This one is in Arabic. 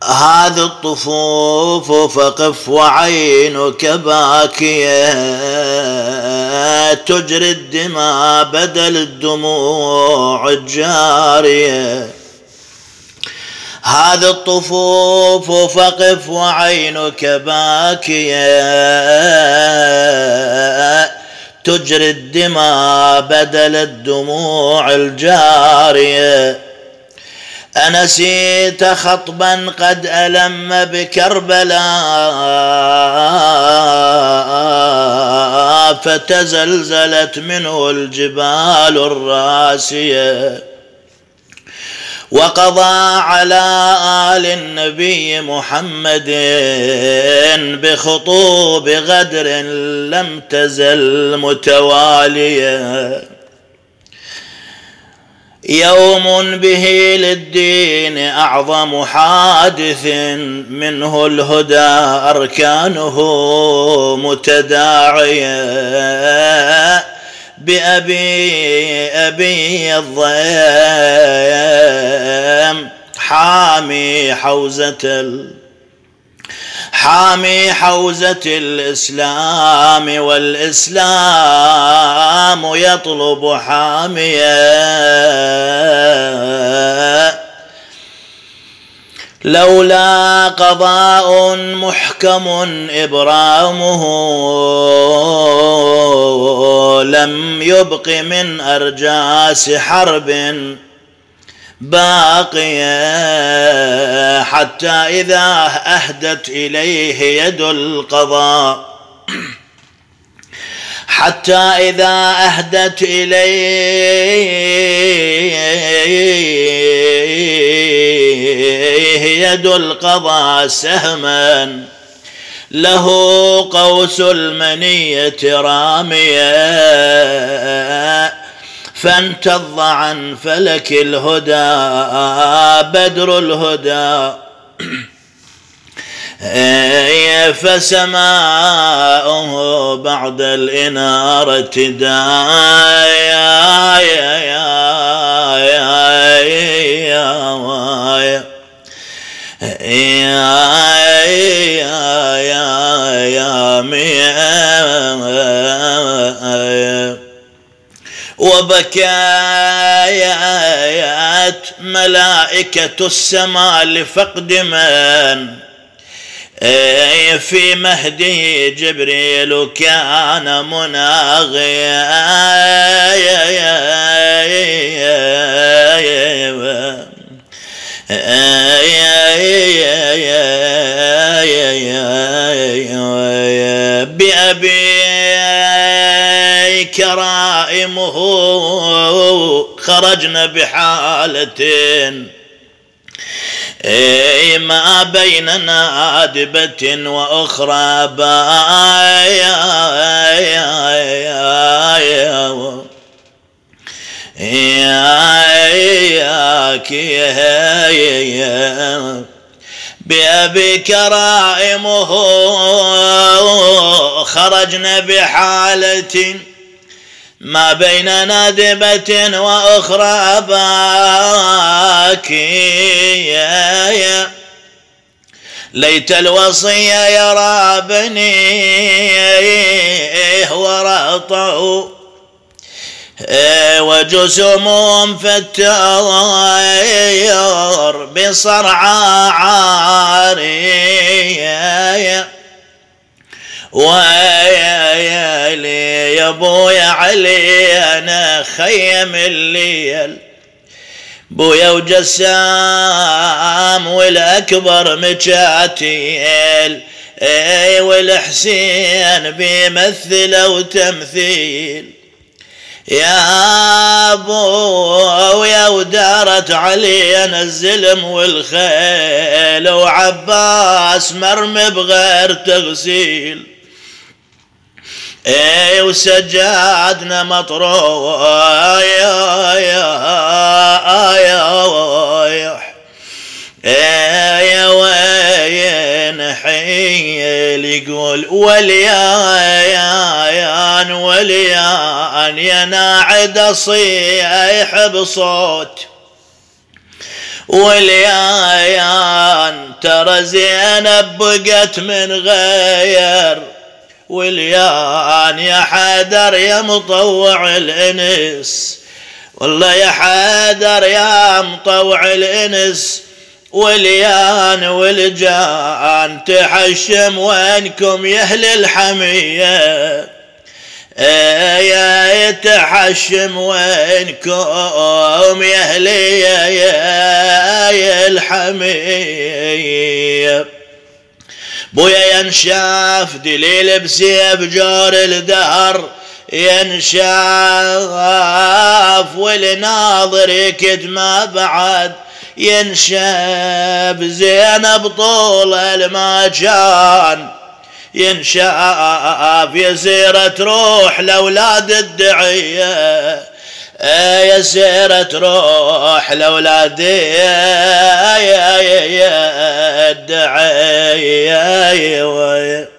هذه الطفوف فقف وعينك باكية تجري الدماء بدل الدموع الجارية. هذه الطفوف فقف وعينك باكية تجري الدماء بدل الدموع الجارية. أنسيت خطبا قد ألم بكربلاء فتزلزلت منه الجبال الراسية. وقضى على آل النبي محمد بخطوب غدر لم تزل متوالية. يوم به للدين أعظم حادث منه الهدى أركانه متداعية. بأبي الضيم حامي حوزة الإسلام والإسلام يطلب حاميا. لولا قضاء محكم إبرامه لم يبق من أرجاس حرب باقية. حتى إذا أهدت إليه يد القضاء يد القضاء سهما له قوس المنية رامية. فانتض عن فلك الهدى بدر الهدى فسماؤه بعد الإنارة وبكايات ملائكة السماء لفقد من في مهده جبريل كان مناغيا. بأبي كرائمه خرجنا بحالة ما بين نادبة وأخرى بأبي كرائمه خرجنا بحالة ما بين نادبة وأخرى باكية. ليت الوصي يرى بنيه ورطه وجسمهم فالتغير بصرعى عارية. ويلي يا ابويا علي انا خيم الليل بويا وجسام والاكبر مجاتيل والحسين بيمثل وتمثيل يا ابويا ودارت علينا الزلم والخيل وعباس مرمي بغير تغسيل وسجادنا مطروح يا وين حيل يقول وليان وليان يا ناعد صيح بصوت واليان ترى زينب بقت من غير، واليان يا حيدر يا مطوع الانس، والله يا حيدر يا مطوع الانس، واليان والجان تحشم وينكم يا اهل الحميه، يا تحشم وينكم يا اهل يا الحميه. بويا ينشاف دليل بسيف جار الدهر، ينشاف والناظر يكد ما بعد، ينشاف زينب طول المكان، ينشاف يسيرة روح لأولاد الدعية، يا سيرة روح لأولاد الدعية.